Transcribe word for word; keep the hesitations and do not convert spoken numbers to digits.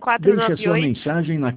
quatro Deixe a nove sua oito. mensagem na